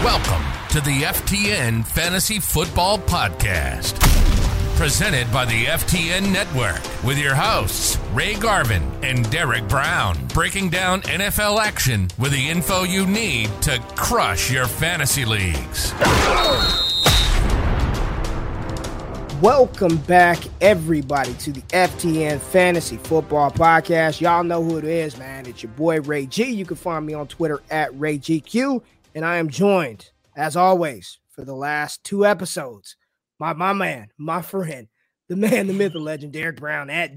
Welcome to the FTN Fantasy Football Podcast, presented by the FTN Network, with your hosts, Ray Garvin and Derek Brown, breaking down NFL action with the info you need to crush your fantasy leagues. Welcome back, everybody, to the FTN Fantasy Football Podcast. Y'all know who it is, man. It's your boy, Ray G. You can find me on Twitter at RayGQ. And I am joined, as always, for the last two episodes, my man, my friend, the man, the myth, the legend, Derek Brown at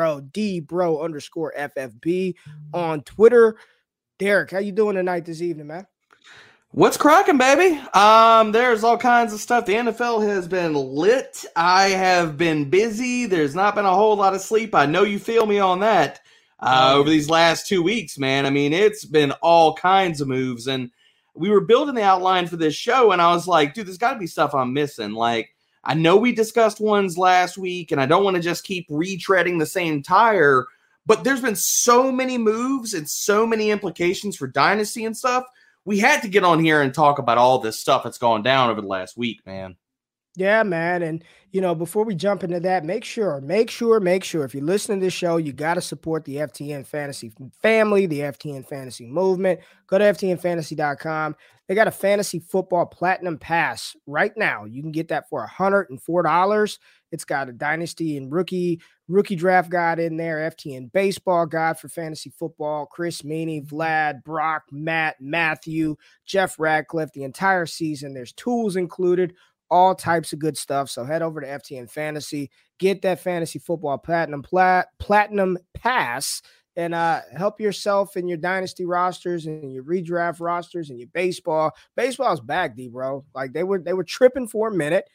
_FFB on Twitter. Derek, how you doing tonight this evening, man? What's cracking, baby? There's all kinds of stuff. The NFL has been lit. I have been busy. There's not been a whole lot of sleep. I know you feel me on that over these last 2 weeks, man. I mean, it's been all kinds of moves, and we were building the outline for this show, and I was like, dude, there's got to be stuff I'm missing. Like, I know we discussed ones last week, and I don't want to just keep retreading the same tire, but there's been so many moves and so many implications for Dynasty and stuff. We had to get on here and talk about all this stuff that's gone down over the last week, man. Yeah, man. And, you know, before we jump into that, make sure, if you're listening to this show, you got to support the FTN Fantasy family, the FTN Fantasy movement. Go to FTNFantasy.com. They got a Fantasy Football Platinum Pass right now. You can get that for $104. It's got a Dynasty and rookie draft guide in there, FTN Baseball guide for fantasy football, Chris Meany, Vlad, Brock, Matt, Matthew, Jeff Radcliffe, the entire season. There's tools included. All types of good stuff. So head over to FTN Fantasy, get that Fantasy Football Platinum Pass, and help yourself in your dynasty rosters and your redraft rosters and your baseball. Baseball's back, bro. Like they were tripping for a minute.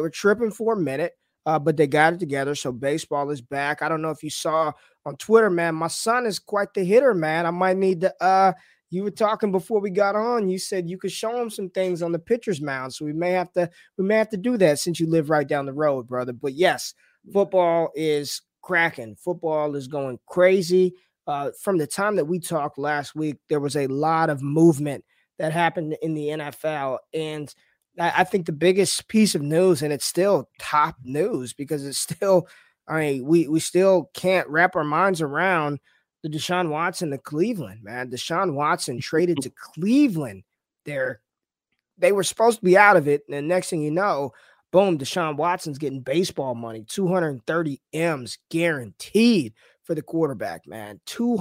But they got it together. So baseball is back. I don't know if you saw on Twitter, man. My son is quite the hitter, man. I might need to. You were talking before we got on. You said you could show him some things on the pitcher's mound. So we may have to do that since you live right down the road, brother. But yes, football is cracking. Football is going crazy. From the time that we talked last week, there was a lot of movement that happened in the NFL. And I think the biggest piece of news, and it's still top news because it's still, we still can't wrap our minds around the Deshaun Watson to Cleveland, man. Deshaun Watson traded to Cleveland. They were supposed to be out of it. And the next thing you know, boom, Deshaun Watson's getting baseball money, 230 M's guaranteed for the quarterback, man.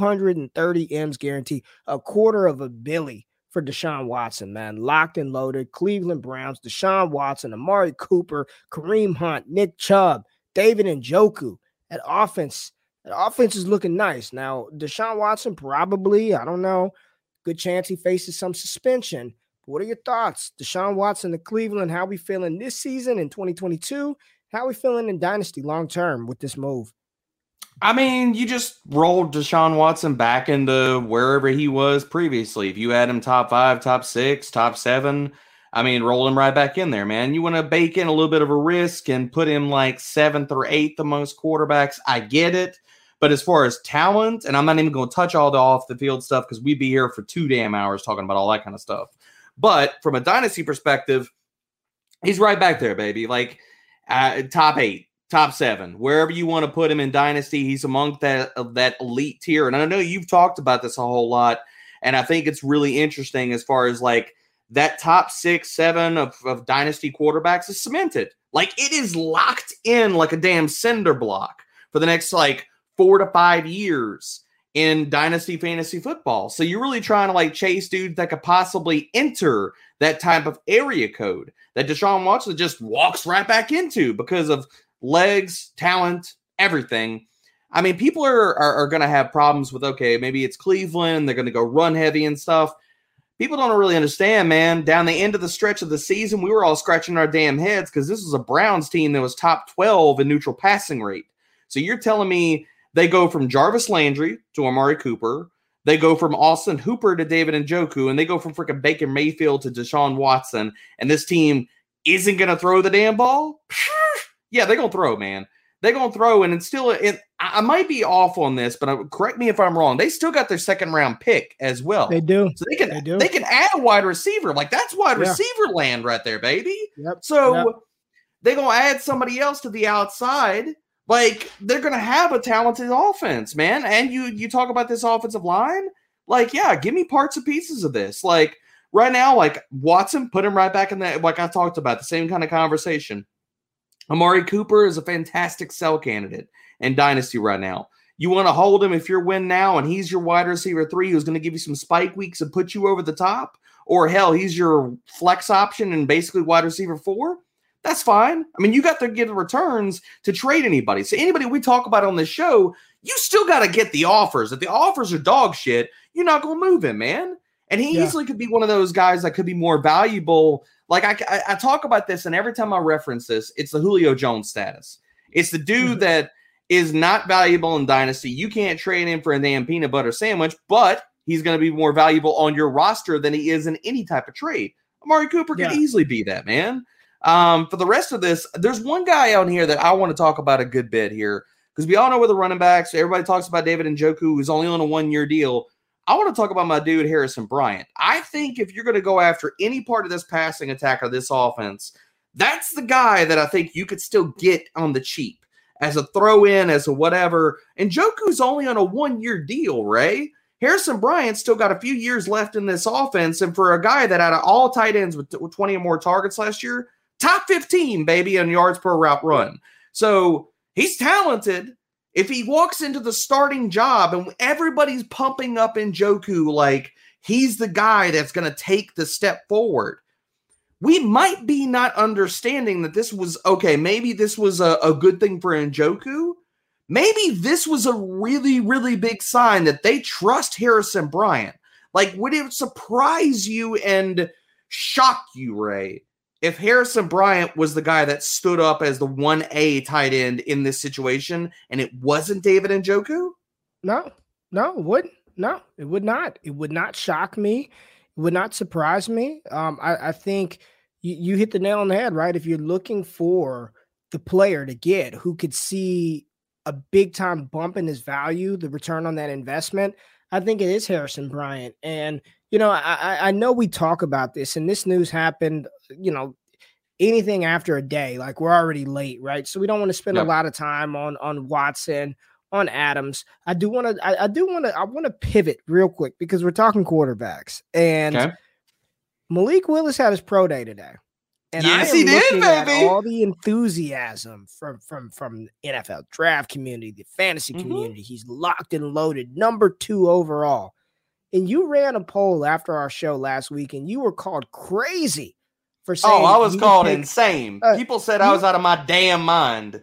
230 M's guaranteed, $250 million for Deshaun Watson, man. Locked and loaded. Cleveland Browns, Deshaun Watson, Amari Cooper, Kareem Hunt, Nick Chubb, David Njoku. That offense is looking nice. Now, Deshaun Watson probably, I don't know, good chance he faces some suspension. What are your thoughts? Deshaun Watson to Cleveland, how we feeling this season in 2022? How we feeling in Dynasty long-term with this move? I mean, you just rolled Deshaun Watson back into wherever he was previously. If you had him top 5, top 6, top 7, I mean, roll him right back in there, man. You want to bake in a little bit of a risk and put him like 7th or 8th amongst quarterbacks. I get it. But as far as talent, and I'm not even going to touch all the off-the-field stuff because we'd be here for 2 damn hours talking about all that kind of stuff. But from a dynasty perspective, he's right back there, baby. Like top 8, top 7, wherever you want to put him in dynasty, he's among that elite tier. And I know you've talked about this a whole lot, and I think it's really interesting as far as like that top 6, 7 of dynasty quarterbacks is cemented. Like it is locked in like a damn cinder block for the next like 4 to 5 years in dynasty fantasy football. So you're really trying to like chase dudes that could possibly enter that type of area code that Deshaun Watson just walks right back into because of legs, talent, everything. I mean, people are going to have problems with, okay, maybe it's Cleveland. They're going to go run heavy and stuff. People don't really understand, man. Down the end of the stretch of the season, we were all scratching our damn heads because this was a Browns team that was top 12 in neutral passing rate. So you're telling me they go from Jarvis Landry to Amari Cooper. They go from Austin Hooper to David Njoku, and they go from freaking Baker Mayfield to Deshaun Watson, and this team isn't going to throw the damn ball? Yeah, they're going to throw, man. they're going to throw in and still, I might be off on this, but correct me if I'm wrong. They still got their second round pick as well. They do. So they can add a wide receiver. Like that's wide receiver land right there, baby. Yep. So they're going to add somebody else to the outside. Like they're going to have a talented offense, man. And you talk about this offensive line. Like, yeah, give me parts and pieces of this. Like right now, like Watson, put him right back in that. Like I talked about, the same kind of conversation. Amari Cooper is a fantastic sell candidate in Dynasty right now. You want to hold him if you're win now, and he's your wide receiver 3 who's going to give you some spike weeks and put you over the top, or hell, he's your flex option and basically wide receiver 4. That's fine. I mean, you got to get the returns to trade anybody. So anybody we talk about on this show, you still got to get the offers. If the offers are dog shit, you're not going to move him, man. And he easily could be one of those guys that could be more valuable. Like I talk about this, and every time I reference this, it's the Julio Jones status. It's the dude that is not valuable in Dynasty. You can't trade him for a damn peanut butter sandwich, but he's going to be more valuable on your roster than he is in any type of trade. Amari Cooper could easily be that, man. For the rest of this, there's one guy out here that I want to talk about a good bit here, because we all know where the running backs, everybody talks about David Njoku, who's only on a 1-year deal. I want to talk about my dude, Harrison Bryant. I think if you're going to go after any part of this passing attack of this offense, that's the guy that I think you could still get on the cheap as a throw-in, as a whatever. And Njoku's only on a 1-year deal, Ray. Harrison Bryant still got a few years left in this offense, and for a guy that out of all tight ends with 20 or more targets last year, top 15, baby, on yards per route run. So he's talented. If he walks into the starting job and everybody's pumping up Njoku like he's the guy that's going to take the step forward, we might be not understanding that this was, okay, maybe this was a good thing for Njoku. Maybe this was a really, really big sign that they trust Harrison Bryant. Like, would it surprise you and shock you, Ray, if Harrison Bryant was the guy that stood up as the 1A tight end in this situation and it wasn't David Njoku? No, it wouldn't. No, it would not. It would not shock me. It would not surprise me. I think you hit the nail on the head, right? If you're looking for the player to get who could see a big time bump in his value, the return on that investment, I think it is Harrison Bryant. And, you know, I know we talk about this, and this news happened, you know, anything after a day, like we're already late, right? So we don't want to spend a lot of time on Watson, on Adams. I want to pivot real quick because we're talking quarterbacks, and Malik Willis had his pro day today. And yes, he did, baby. All the enthusiasm from the NFL draft community, the fantasy community. He's locked and loaded, number 2 overall. And you ran a poll after our show last week, and you were called crazy for saying. Oh, I was called insane. People said I was out of my damn mind.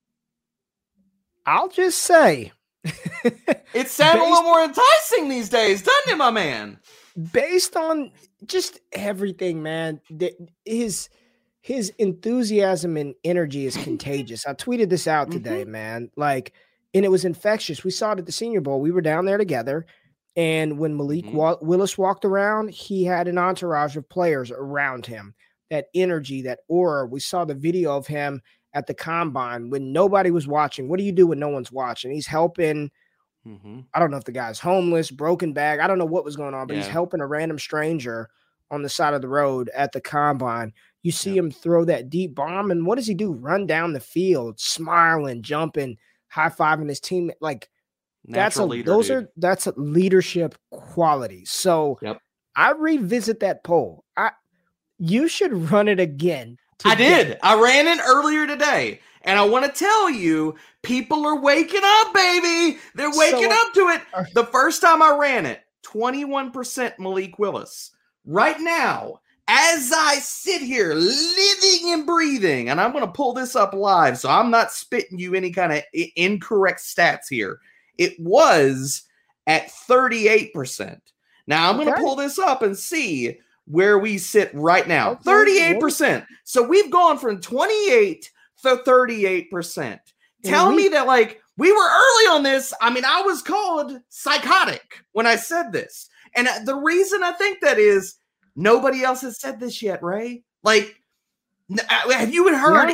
I'll just say. It sounded a little more enticing these days, doesn't it, my man? Based on just everything, man, his enthusiasm and energy is contagious. I tweeted this out today, man. Like, and it was infectious. We saw it at the Senior Bowl. We were down there together. And when Malik Willis walked around, he had an entourage of players around him. That energy, that aura. We saw the video of him at the combine when nobody was watching. What do you do when no one's watching? He's helping. I don't know if the guy's homeless, broken bag. I don't know what was going on, but he's helping a random stranger on the side of the road at the combine. You see him throw that deep bomb, and what does he do? Run down the field, smiling, jumping, high-fiving his team. Like, that's a leadership quality. So I revisit that poll. You should run it again. I did. I ran it earlier today. And I want to tell you, people are waking up, baby. They're waking up to it. The first time I ran it, 21% Malik Willis. Right now, as I sit here living and breathing, and I'm going to pull this up live, so I'm not spitting you any kind of incorrect stats here. It was at 38%. Now, I'm going to pull this up and see where we sit right now. 38%. So we've gone from 28 to 38%. Tell me that, like, we were early on this. I mean, I was called psychotic when I said this. And the reason I think that is nobody else has said this yet, Ray. Like, have you heard any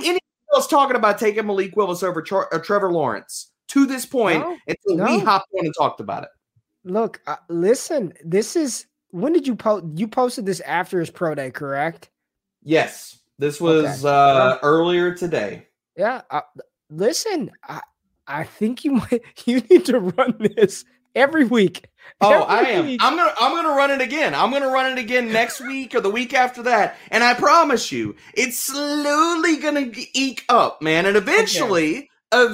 else talking about taking Malik Willis over Trevor Lawrence to this point until we hopped on and talked about it. Look, listen, when did you post? You posted this after his pro day, correct? Yes. This was earlier today. Yeah. Listen, I think you need to run this every week. I am. I'm gonna run it again. I'm gonna run it again next week or the week after that. And I promise you, it's slowly gonna eke up, man. And eventually,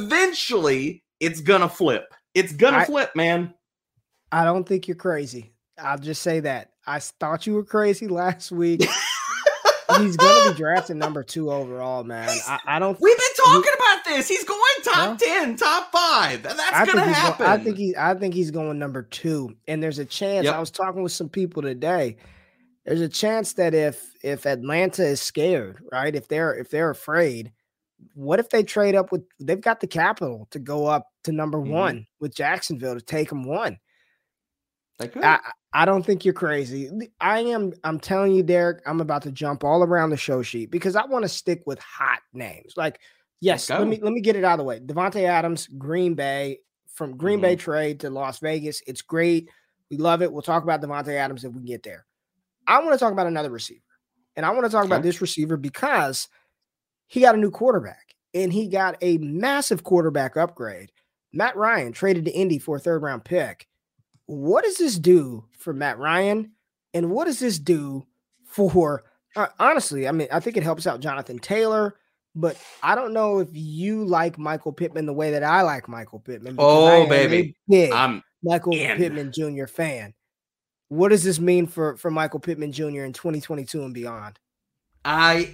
it's gonna flip. It's gonna flip, man. I don't think you're crazy. I'll just say that. I thought you were crazy last week. He's going to be drafted number 2 overall, man. I don't. We've been talking about this. He's going top 10, top 5. That's going to happen. I think he's going number 2. And there's a chance. I was talking with some people today. There's a chance that if Atlanta is scared, right? If they're afraid, what if they trade up with? They've got the capital to go up to number 1 with Jacksonville to take them 1. They could. I don't think you're crazy. I'm telling you, Derek, I'm about to jump all around the show sheet because I want to stick with hot names. Like, yes, let me get it out of the way. Devontae Adams, Green Bay, from Green Bay trade to Las Vegas. It's great. We love it. We'll talk about Devontae Adams if we get there. I want to talk about another receiver. And I want to talk about this receiver because he got a new quarterback and he got a massive quarterback upgrade. Matt Ryan traded to Indy for a 3rd-round pick. What does this do for Matt Ryan? And what does this do for, honestly, I mean, I think it helps out Jonathan Taylor, but I don't know if you like Michael Pittman the way that I like Michael Pittman. Oh, baby. I'm Michael Pittman Jr. fan. What does this mean for Michael Pittman Jr. in 2022 and beyond? I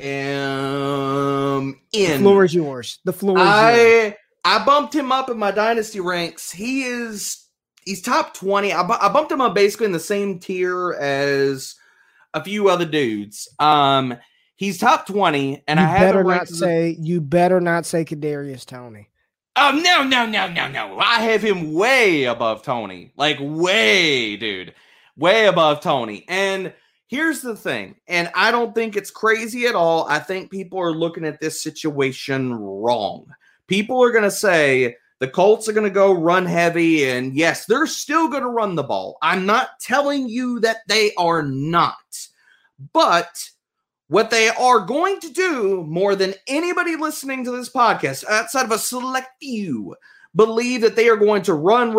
am in. The floor is yours. I bumped him up in my dynasty ranks. He's top 20. I bumped him up basically in the same tier as a few other dudes. He's top 20, and you better not say Kadarius Toney. Oh no! I have him way above Toney, like way above Toney. And here's the thing, and I don't think it's crazy at all. I think people are looking at this situation wrong. People are gonna say the Colts are going to go run heavy, and yes, they're still going to run the ball. I'm not telling you that they are not. But what they are going to do more than anybody listening to this podcast, outside of a select few, believe that they are going to run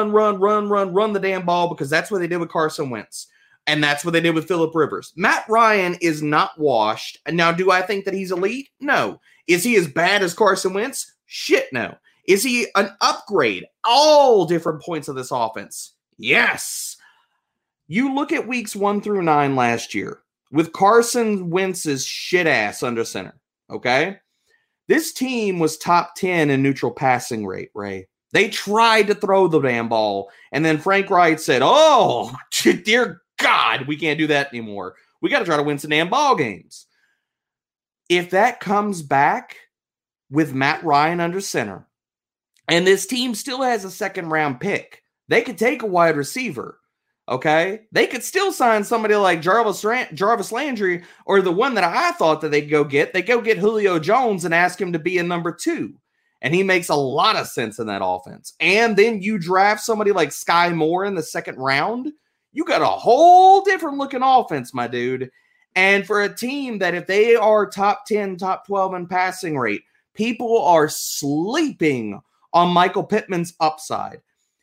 the damn ball because that's what they did with Carson Wentz. And that's what they did with Phillip Rivers. Matt Ryan is not washed. Now, do I think that he's elite? No. Is he as bad as Carson Wentz? Shit, no. Is he an upgrade? All different points of this offense. Yes. You look at weeks 1 through 9 last year with Carson Wentz's shit ass under center. Okay. This team was top 10 in neutral passing rate, Ray. They tried to throw the damn ball. And then Frank Wright said, oh, dear God, we can't do that anymore. We got to try to win some damn ball games. If that comes back with Matt Ryan under center, and this team still has a 2nd-round pick, they could take a wide receiver, okay? They could still sign somebody like Jarvis Landry, or the one that I thought that they'd go get. They go get Julio Jones and ask him to be a number 2. And he makes a lot of sense in that offense. And then you draft somebody like Sky Moore in the 2nd round. You got a whole different looking offense, my dude. And for a team that if they are top 10, top 12 in passing rate, people are sleeping on Michael Pittman's upside.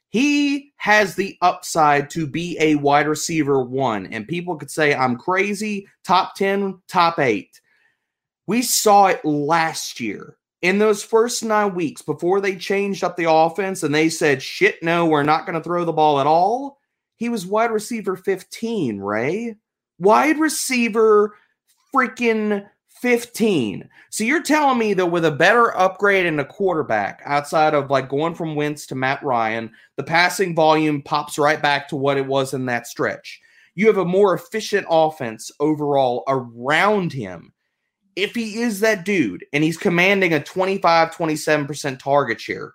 He has the upside to be a wide receiver 1. And people could say, I'm crazy, top 10, top 8. We saw it last year. In those first 9 weeks, before they changed up the offense and they said, shit, no, we're not going to throw the ball at all, he was wide receiver 15, Ray. Wide receiver freaking 15. So you're telling me that with a better upgrade in a quarterback, outside of like going from Wentz to Matt Ryan, the passing volume pops right back to what it was in that stretch. You have a more efficient offense overall around him. If he is that dude and he's commanding a 25-27% target share,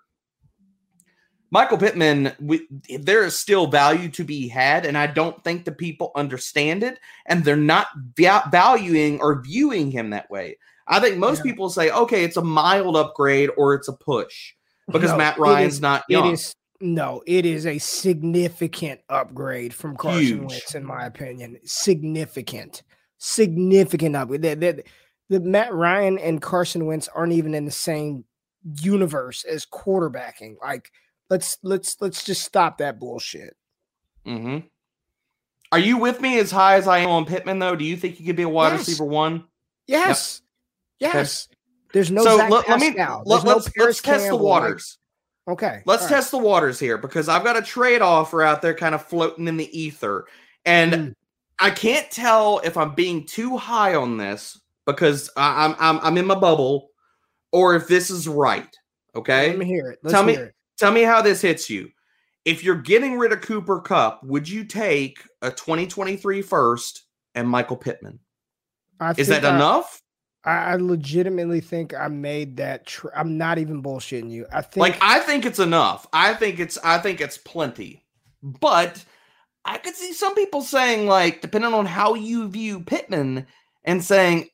Michael Pittman, there is still value to be had, and I don't think the people understand it, and they're not valuing or viewing him that way. I think most people say, okay, it's a mild upgrade or it's a push because Matt Ryan's not young. It is a significant upgrade from Carson Wentz, in my opinion. Significant upgrade. The Matt Ryan and Carson Wentz aren't even in the same universe as quarterbacking. Like, let's just stop that bullshit. Mm-hmm. Are you with me as high as I am on Pittman, though? Do you think he could be a wide receiver one? Yes. Yep. Yes. Okay. There's no Zach Pascal. Let's test the waters. Okay. Let's test the waters here because I've got a trade offer out there kind of floating in the ether. And I can't tell if I'm being too high on this because I'm in my bubble or if this is right. Okay. Let me hear it. Tell me how this hits you. If you're getting rid of Cooper Kupp, would you take a 2023 first and Michael Pittman? Is that enough? I legitimately think I made that. I'm not even bullshitting you. I think it's enough. I think it's plenty. But I could see some people saying, like, depending on how you view Pittman, and saying,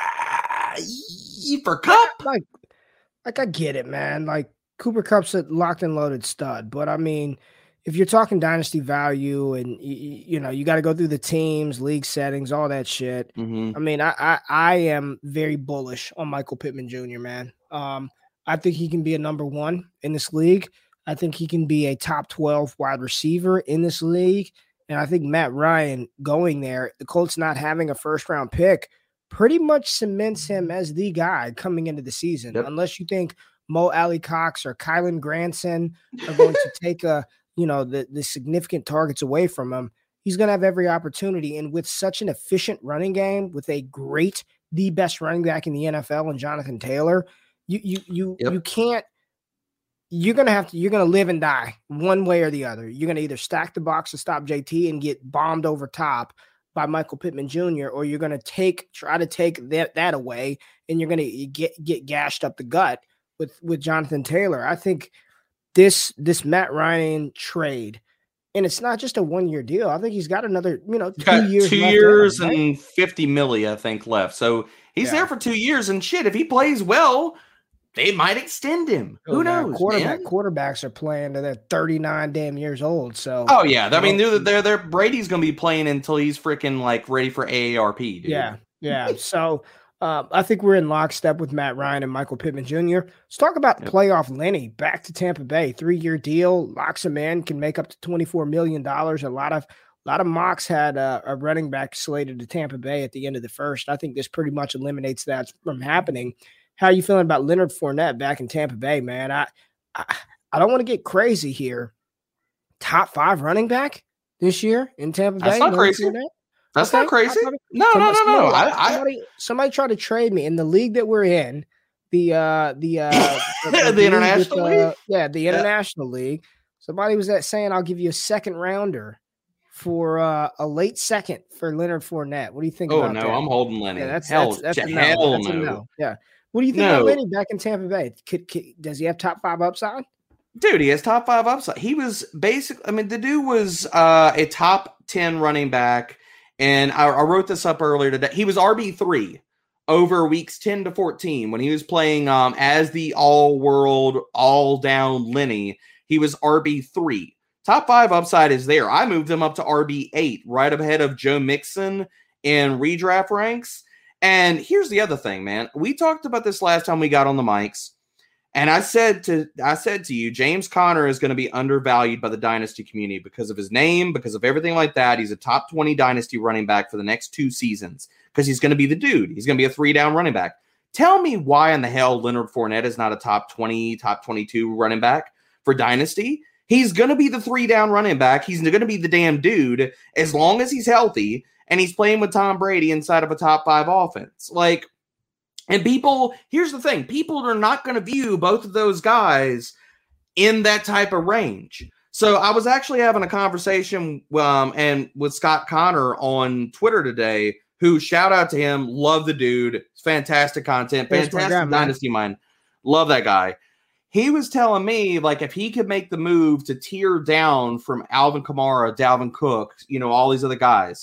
for Kupp, like I get it, man. Like Cooper Kupp's a locked and loaded stud, but I mean, if you're talking dynasty value and you got to go through the teams, league settings, all that shit. Mm-hmm. I mean, I am very bullish on Michael Pittman Jr., man. I think he can be a number one in this league. I think he can be a top 12 wide receiver in this league. And I think Matt Ryan going there, the Colts not having a first round pick pretty much cements him as the guy coming into the season. Yep. Unless you think Mo Alley-Cox or Kylan Granson are going to take the significant targets away from him, he's going to have every opportunity. And with such an efficient running game, with the best running back in the NFL and Jonathan Taylor, you can't, you're going to live and die one way or the other. You're going to either stack the box to stop JT and get bombed over top by Michael Pittman Jr., or you're going to try to take that away and you're going to get gashed up the gut with Jonathan Taylor. I think this Matt Ryan trade, and it's not just a 1-year deal. I think he's got another, 2 years. 2 years and $50 million, I think, left. So he's there for 2 years. And shit, if he plays well, they might extend him. Who knows? Quarterbacks are playing to their 39 damn years old. So I mean, they're Brady's going to be playing until he's freaking like ready for AARP, dude. Yeah. So. I think we're in lockstep with Matt Ryan and Michael Pittman Jr. Let's talk about playoff Lenny back to Tampa Bay. 3-year deal, locks him in, can make up to $24 million. A lot of mocks had a running back slated to Tampa Bay at the end of the first. I think this pretty much eliminates that from happening. How are you feeling about Leonard Fournette back in Tampa Bay, man? I don't want to get crazy here. Top 5 running back this year in Tampa Bay? That's not crazy. That's not crazy. No. Somebody tried to trade me in the league that we're in. The international league. The international league. Somebody was saying I'll give you a second rounder for a late second for Leonard Fournette. What do you think about that? Oh no, I'm holding Lenny. Yeah, that's a no. Yeah. What do you think about Lenny back in Tampa Bay? Does he have top 5 upside? Dude, he has top 5 upside. He was the dude was a top 10 running back. And I wrote this up earlier today. He was RB3 over weeks 10 to 14 when he was playing as the all-world, all-down Lenny. He was RB3. Top 5 upside is there. I moved him up to RB8, right ahead of Joe Mixon in redraft ranks. And here's the other thing, man. We talked about this last time we got on the mics. And I said to you, James Conner is going to be undervalued by the dynasty community because of his name, because of everything like that. He's a top 20 dynasty running back for the next 2 seasons because he's going to be the dude. He's going to be a 3-down running back. Tell me why in the hell Leonard Fournette is not a top 20, top 22 running back for dynasty. He's going to be the 3-down running back. He's going to be the damn dude as long as he's healthy and he's playing with Tom Brady inside of a top 5 offense. And here's the thing, people are not going to view both of those guys in that type of range. So I was actually having a conversation and with Scott Connor on Twitter today, who, shout out to him, love the dude, fantastic content, fantastic dynasty mind, love that guy. He was telling me, if he could make the move to tier down from Alvin Kamara, Dalvin Cook, all these other guys,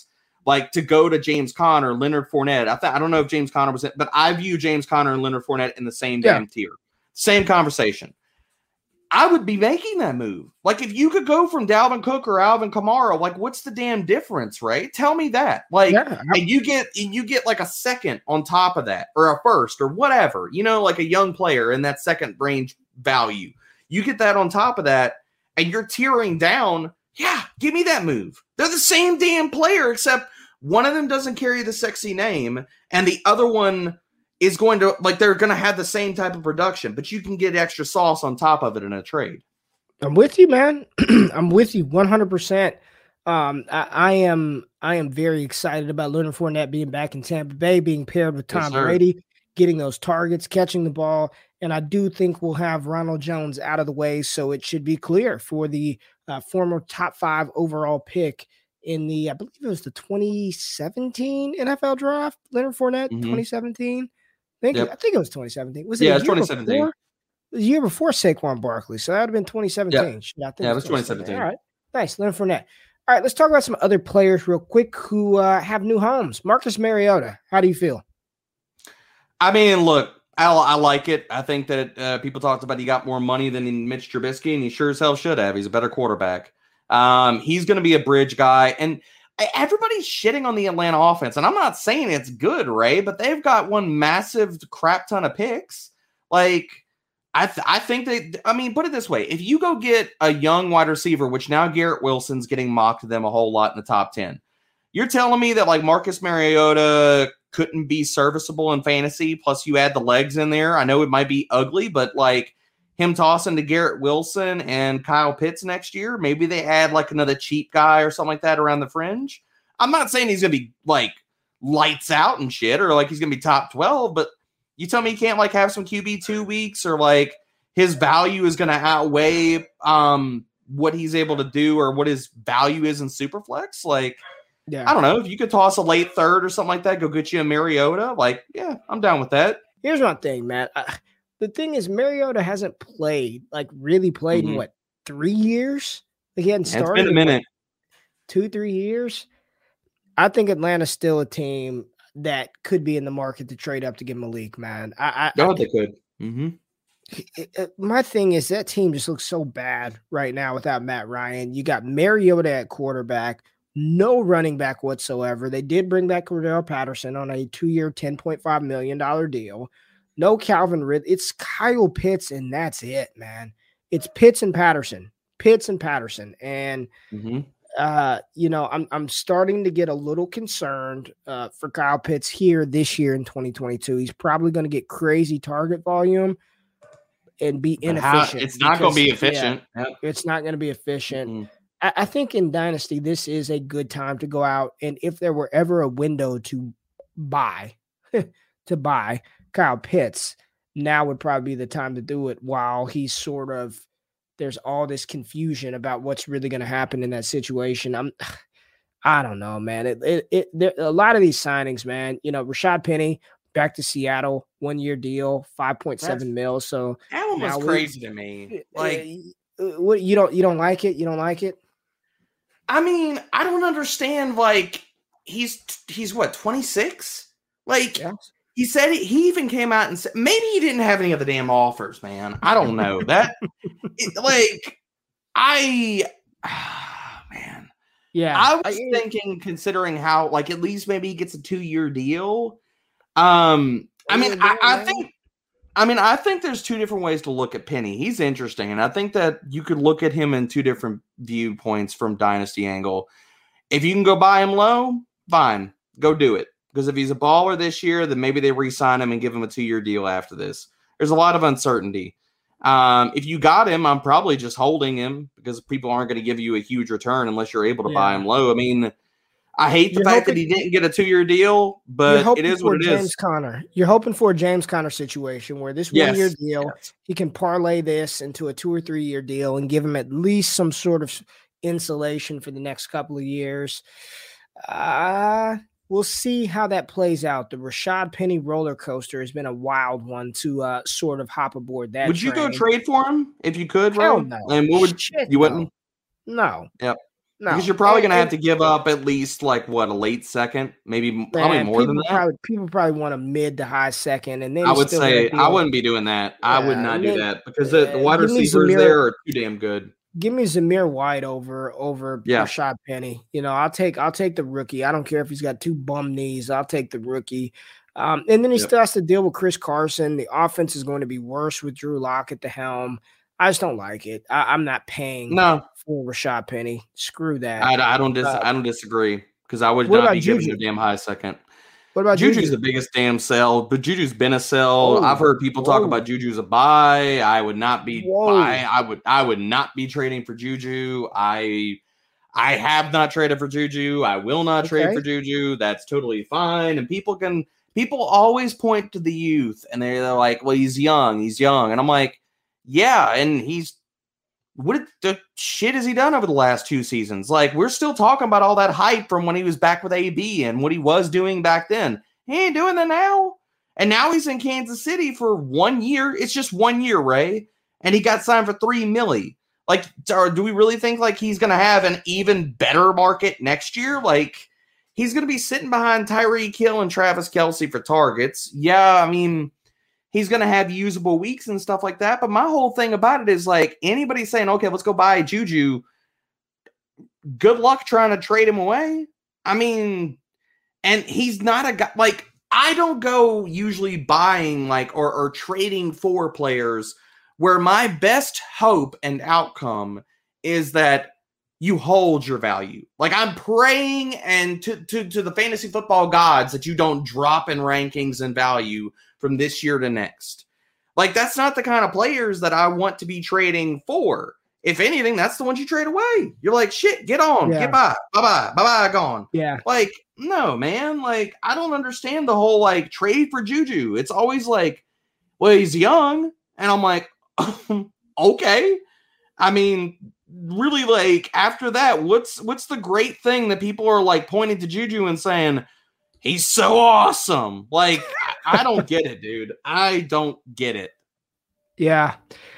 like to go to James Conner, Leonard Fournette. I don't know if James Conner was it, but I view James Conner and Leonard Fournette in the same damn tier. Same conversation. I would be making that move. Like, if you could go from Dalvin Cook or Alvin Kamara, like, what's the damn difference, right? Tell me that. Like, and you get like a second on top of that, or a first, or whatever, like a young player in that second range value. You get that on top of that, and you're tearing down. Yeah, give me that move. They're the same damn player, except one of them doesn't carry the sexy name, and the other one is going to, like, they're going to have the same type of production, but you can get extra sauce on top of it in a trade. I'm with you, man. I'm with you 100%. I am very excited about Leonard Fournette being back in Tampa Bay, being paired with Tom Brady, getting those targets, catching the ball. And I do think we'll have Ronald Jones out of the way, so it should be clear for the former top 5 overall pick in the, I believe it was the 2017 NFL draft, Leonard Fournette, 2017. I think it was 2017. Was it? Yeah, it's 2017. Before? The year before Saquon Barkley, so that would have been 2017. Yeah, it was 2017. All right, nice, Leonard Fournette. All right, let's talk about some other players real quick who have new homes. Marcus Mariota, how do you feel? I mean, look, I like it. I think that people talked about he got more money than Mitch Trubisky, and he sure as hell should have. He's a better quarterback. He's going to be a bridge guy, and everybody's shitting on the Atlanta offense, and I'm not saying it's good, Ray, but they've got one massive crap ton of picks. Like, I think put it this way. If you go get a young wide receiver, which now Garrett Wilson's getting mocked to them a whole lot in the top 10, you're telling me that, like, Marcus Mariota couldn't be serviceable in fantasy, plus you add the legs in there. I know it might be ugly, but, like, him tossing to Garrett Wilson and Kyle Pitts next year, maybe they add, like, another cheap guy or something like that around the fringe. I'm not saying he's going to be, like, lights out and shit, or, like, he's going to be top 12, but you tell me he can't, like, have some QB 2 weeks, or, like, his value is going to outweigh what he's able to do or what his value is in Superflex. Like, I don't know. If you could toss a late third or something like that, go get you a Mariota. Like, yeah, I'm down with that. Here's one thing, Matt. The thing is, Mariota hasn't played, like, really played in, 3 years? Like, he hadn't started. It's been a minute. 2-3 years. I think Atlanta's still a team that could be in the market to trade up to get Malik, man. They could. My thing is that team just looks so bad right now without Matt Ryan. You got Mariota at quarterback, no running back whatsoever. They did bring back Cordell Patterson on a 2-year, $10.5 million deal. No Calvin Ridley. It's Kyle Pitts, and that's it, man. It's Pitts and Patterson. And I'm starting to get a little concerned for Kyle Pitts here this year in 2022. He's probably going to get crazy target volume and be inefficient. It's not going to be efficient. Yeah, it's not going to be efficient. I think in Dynasty, this is a good time to go out, and if there were ever a window to buy Kyle Pitts, now would probably be the time to do it while he's sort of, there's all this confusion about what's really going to happen in that situation. I don't know, man. A lot of these signings, man, Rashad Penny back to Seattle, 1-year deal, $5.7 million. So that one was crazy to me. Like, what, you don't like it? You don't like it? I mean, I don't understand. Like, he's what, 26? Like, he said he even came out and said maybe he didn't have any of the damn offers, man. I don't know that. Man. Yeah. I was thinking, considering how, like, at least maybe he gets a 2-year deal. I think there's 2 different ways to look at Penny. He's interesting, and I think that you could look at him in 2 different viewpoints from Dynasty angle. If you can go buy him low, fine, go do it. Because if he's a baller this year, then maybe they re-sign him and give him a 2-year deal after this. There's a lot of uncertainty. If you got him, I'm probably just holding him because people aren't going to give you a huge return unless you're able to buy him low. I mean, I hate the fact that he didn't get a 2-year deal, but it is what it is. You're hoping for a James Conner situation where this 1-year deal, he can parlay this into a 2 or 3 year deal and give him at least some sort of insulation for the next couple of years. We'll see how that plays out. The Rashad Penny roller coaster has been a wild one to sort of hop aboard that. Would you go trade for him if you could, Ron? No. And what would you wouldn't? No. Yep. No, because you're probably going to have to give up at least a late second, maybe probably more than that. People probably want a mid to high second, and then I would say I wouldn't be doing that. I would not do that because the wide receivers there are too damn good. Give me Zamir White over Rashad Penny. I'll take the rookie. I don't care if he's got 2 bum knees. I'll take the rookie. And then he still has to deal with Chris Carson. The offense is going to be worse with Drew Lock at the helm. I just don't like it. I'm not paying for Rashad Penny. Screw that. I don't disagree because I would not be giving a damn high second. What about Juju's the biggest damn sell, but Juju's been a sell. I've heard people talk about Juju's a buy. I would not be buy. I would not be trading for Juju. I have not traded for Juju. I will not trade for Juju. That's totally fine. And people always point to the youth and they're like, well, he's young. And I'm like, yeah, and what the shit has he done over the last 2 seasons? We're still talking about all that hype from when he was back with AB and what he was doing back then. He ain't doing that now. And now he's in Kansas City for 1 year. It's just 1 year, Ray. And he got signed for $3 million. Do we really think he's going to have an even better market next year? He's going to be sitting behind Tyreek Hill and Travis Kelce for targets. Yeah, I mean, he's going to have usable weeks and stuff like that. But my whole thing about it is anybody saying, okay, let's go buy Juju. Good luck trying to trade him away. I mean, and he's not a guy I don't go usually buying or trading for players where my best hope and outcome is that you hold your value. I'm praying and to the fantasy football gods that you don't drop in rankings and value from this year to next. That's not the kind of players that I want to be trading for. If anything, that's the ones you trade away. You're like, shit, get on, get by, bye-bye, gone. Yeah. No, man. I don't understand the whole trade for Juju. It's always well, he's young. And I'm like, okay. I mean, really, after that, what's the great thing that people are pointing to Juju and saying, he's so awesome? I don't get it, dude. I don't get it. Yeah.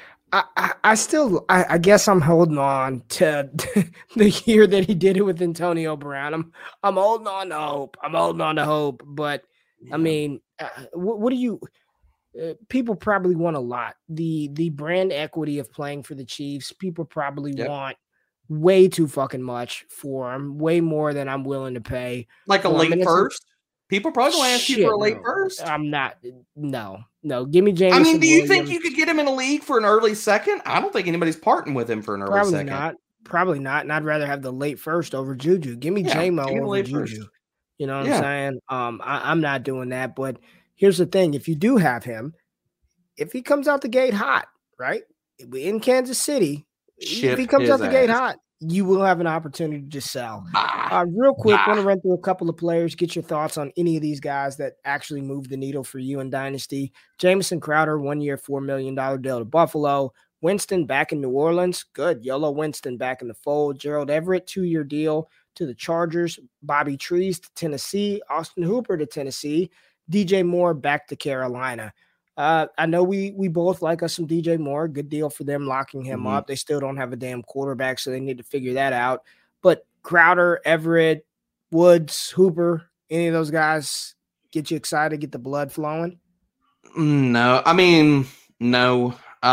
I guess I'm holding on to the year that he did it with Antonio Brown. I'm holding on to hope. But I mean, what do you? People probably want a lot. The brand equity of playing for the Chiefs. People probably want way too fucking much for him. Way more than I'm willing to pay. A late first. People probably going to ask you for a late first. I'm not. No. Give me James. I mean, do you think you could get him in a league for an early second? I don't think anybody's parting with him for an early second. Probably not. And I'd rather have the late first over Juju. Give me J-Mo over Juju. First. You know what I'm saying? I'm not doing that. But here's the thing. If you do have him, if he comes out the gate hot, right? In Kansas City, if he comes out the gate hot, you will have an opportunity to just sell. Real quick, want to run through a couple of players, get your thoughts on any of these guys that actually move the needle for you in Dynasty. Jamison Crowder, 1 year, $4 million deal to Buffalo. Winston back in New Orleans. Good. YOLO Winston back in the fold. Gerald Everett, 2-year deal to the Chargers. Bobby Trees to Tennessee. Austin Hooper to Tennessee. DJ Moore back to Carolina. I know we both like us some DJ Moore. Good deal for them locking him up. They still don't have a damn quarterback, so they need to figure that out. But Crowder, Everett, Woods, Hooper, any of those guys get you excited, get the blood flowing? No. I mean, no.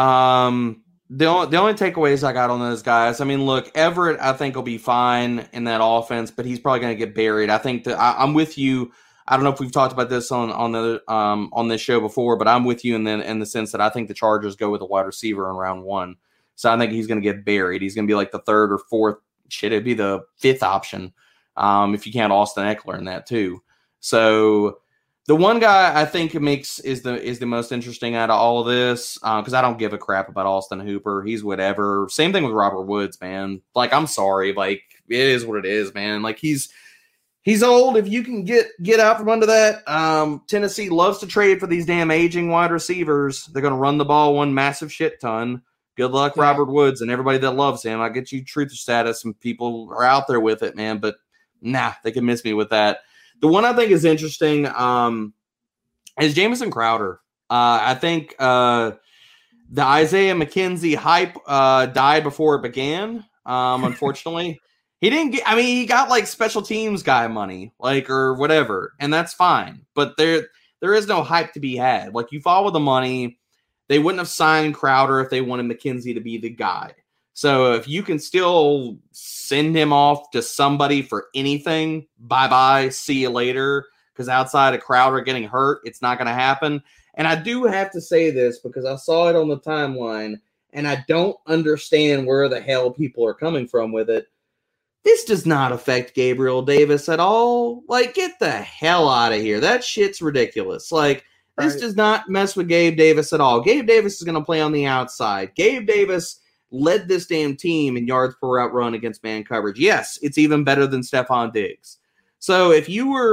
The only takeaways I got on those guys, I mean, look, Everett I think will be fine in that offense, but he's probably going to get buried. I think that I'm with you. I don't know if we've talked about this on this show before, but I'm with you in the sense that I think the Chargers go with a wide receiver in round 1. So I think he's going to get buried. He's going to be the 3rd or 4th. It'd be the 5th option if you count Austin Eckler in that too. So the one guy I think is the most interesting out of all of this because I don't give a crap about Austin Hooper. He's whatever. Same thing with Robert Woods, man. I'm sorry. It is what it is, man. He's old. If you can get out from under that, Tennessee loves to trade for these damn aging wide receivers. They're going to run the ball one massive shit ton. Good luck, Robert Woods, and everybody that loves him. I get you truth status, and people are out there with it, man. But they can miss me with that. The one I think is interesting is Jamison Crowder. I think the Isaiah McKenzie hype died before it began. Unfortunately. He didn't get, I mean, he got like special teams guy money, like, or whatever, and that's fine. But there is no hype to be had. Like, you follow the money. They wouldn't have signed Crowder if they wanted McKenzie to be the guy. So if you can still send him off to somebody for anything, bye-bye, see you later, because outside of Crowder getting hurt, it's not going to happen. And I do have to say this because I saw it on the timeline, and I don't understand where the hell people are coming from with it. This does not affect Gabriel Davis at all. Like, get the hell out of here. That shit's ridiculous. Like, this does not mess with Gabe Davis at all. Gabe Davis is going to play on the outside. Gabe Davis led this damn team in yards per route run against man coverage. Yes, it's even better than Stephon Diggs. So if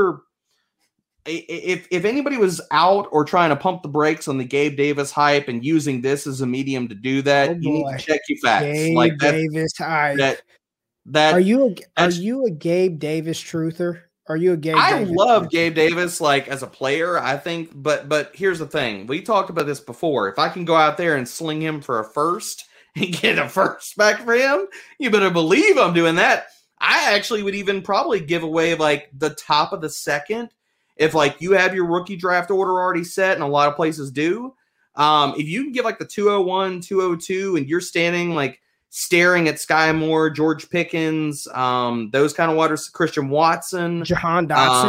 anybody was out or trying to pump the brakes on the Gabe Davis hype and using this as a medium to do that, you need to check your facts. Gabe like that, Davis hype. That are you a Gabe Davis truther? Are you a Gabe? I Davis love truther? Gabe Davis, like, as a player. I think, but here's the thing: we talked about this before. If I can go out there and sling him for a first and get a first back for him, you better believe I'm doing that. I actually would even probably give away like the top of the second if like you have your rookie draft order already set, and a lot of places do. If you can get like the 201, 202, and you're standing like staring at Sky Moore, George Pickens, those kind of waters, Christian Watson, Jahan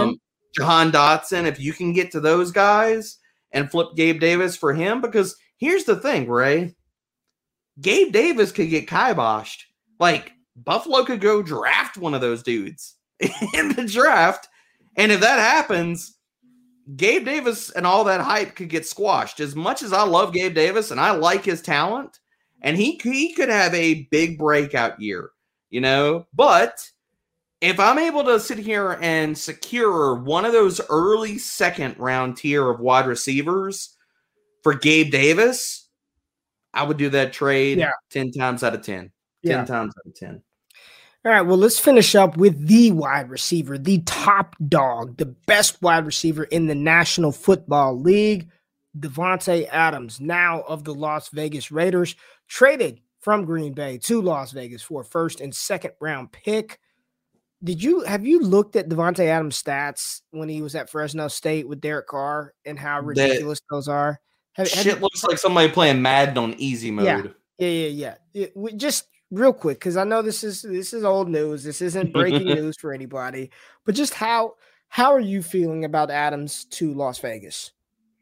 Dotson. If you can get to those guys and flip Gabe Davis for him, because here's the thing, Ray. Gabe Davis could get kiboshed. Like, Buffalo could go draft one of those dudes in the draft. And if that happens, Gabe Davis and all that hype could get squashed. As much as I love Gabe Davis and I like his talent, and he could have a big breakout year, you know? But if I'm able to sit here and secure one of those early second round tier of wide receivers for Gabe Davis, I would do that trade 10 times out of 10. 10 times out of 10. All right, well, let's finish up with the wide receiver, the top dog, the best wide receiver in the National Football League, Davante Adams, now of the Las Vegas Raiders, traded from Green Bay to Las Vegas for a first and second round pick. Have you looked at Davante Adams' stats when he was at Fresno State with Derek Carr and how ridiculous those are? Looks like somebody playing Madden on easy mode. Yeah. Just real quick, because I know this is old news. This isn't breaking news for anybody. But just how are you feeling about Adams to Las Vegas?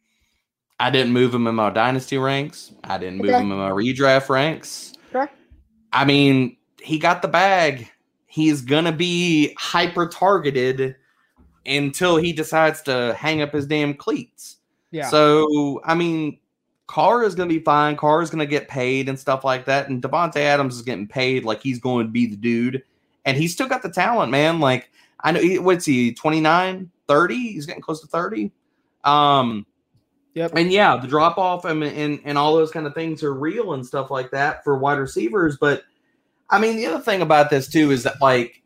I didn't move him in my dynasty ranks. I didn't move him in my redraft ranks. Okay. I mean, he got the bag. He's going to be hyper-targeted until he decides to hang up his damn cleats. Yeah. So, I mean, Carr is going to be fine. Carr is going to get paid and stuff like that. And Davante Adams is getting paid like he's going to be the dude. And he's still got the talent, man. Like, I know, what's he, 29, 30? He's getting close to 30. Yep. And yeah, the drop off and all those kind of things are real and stuff like that for wide receivers. But I mean, the other thing about this too is that, like,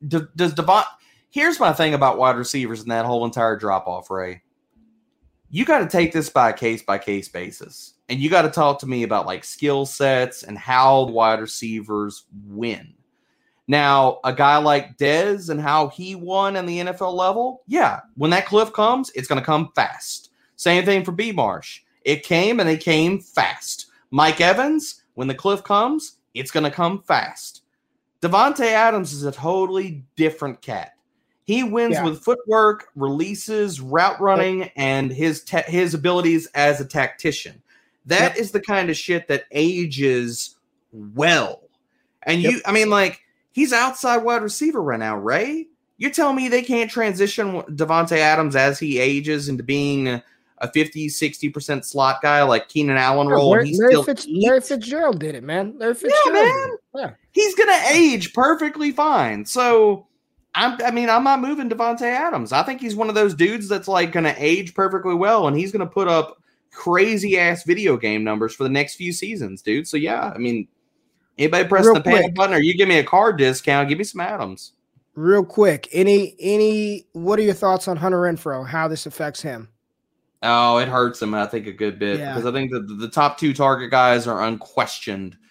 here's my thing about wide receivers and that whole entire drop off, Ray. You got to take this by case basis, and you got to talk to me about like skill sets and how wide receivers win. Now, a guy like Dez and how he won in the NFL level, yeah, when that cliff comes, it's going to come fast. Same thing for B. Marsh. It came and it came fast. Mike Evans, when the cliff comes, it's going to come fast. Davante Adams is a totally different cat. He wins with footwork, releases, route running, and his abilities as a tactician. That is the kind of shit that ages well. And I mean, like, he's outside wide receiver right now, Ray. You're telling me they can't transition Davante Adams as he ages into being a 50, 60% slot guy like Keenan Allen role? Larry Fitzgerald did it, man. Larry Fitzgerald. Yeah. He's going to age perfectly fine. So, I'm not moving Davante Adams. I think he's one of those dudes that's like going to age perfectly well, and he's going to put up crazy ass video game numbers for the next few seasons, dude. So yeah, I mean, anybody pressing the panic button, or you give me a card discount, give me some Adams. Real quick, what are your thoughts on Hunter Renfrow? How this affects him? Oh, it hurts him, I think, a good bit because I think that the top two target guys are unquestioned.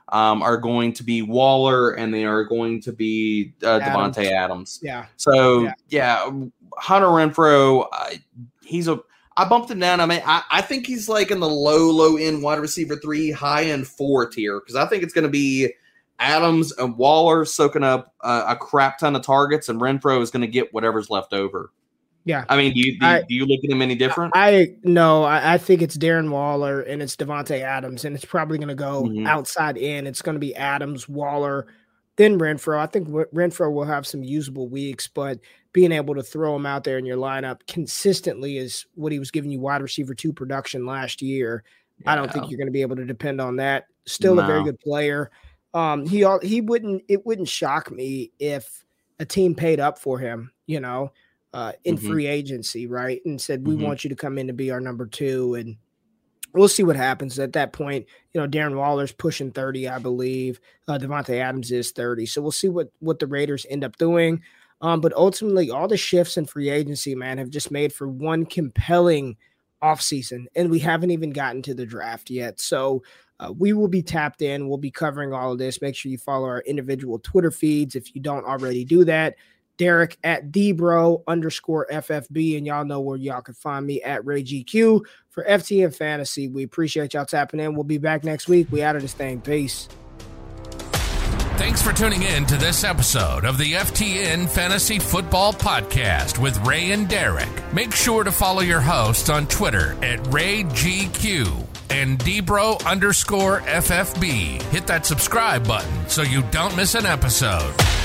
are going to be Waller, and they are going to be Devontae Adams. Yeah. So, Hunter Renfrow, I bumped him down. I mean, I think he's like in the low end wide receiver 3, high end 4 tier, because I think it's going to be Adams and Waller soaking up a crap ton of targets, and Renfrow is going to get whatever's left over. Yeah. I mean, do you look at him any different? I think it's Darren Waller and it's Devontae Adams, and it's probably going to go outside in. It's going to be Adams, Waller, then Renfrow. I think Renfrow will have some usable weeks, but being able to throw him out there in your lineup consistently is what he was giving you wide receiver 2 production last year. Yeah. I don't think you're going to be able to depend on that. Still a very good player. It wouldn't shock me if a team paid up for him, in free agency, right? And said, we want you to come in to be our number 2. And we'll see what happens at that point. Darren Waller's pushing 30, I believe. Devontae Adams is 30. So we'll see what the Raiders end up doing. But ultimately, all the shifts in free agency, man, have just made for one compelling offseason. And we haven't even gotten to the draft yet. So we will be tapped in. We'll be covering all of this. Make sure you follow our individual Twitter feeds if you don't already do that. Derek at Dbro_FFB, and y'all know where y'all can find me at RayGQ for FTN Fantasy. We appreciate y'all tapping in. We'll be back next week. We out of this thing. Peace. Thanks for tuning in to this episode of the FTN Fantasy Football Podcast with Ray and Derek. Make sure to follow your hosts on Twitter at RayGQ and Dbro_FFB. Hit that subscribe button so you don't miss an episode.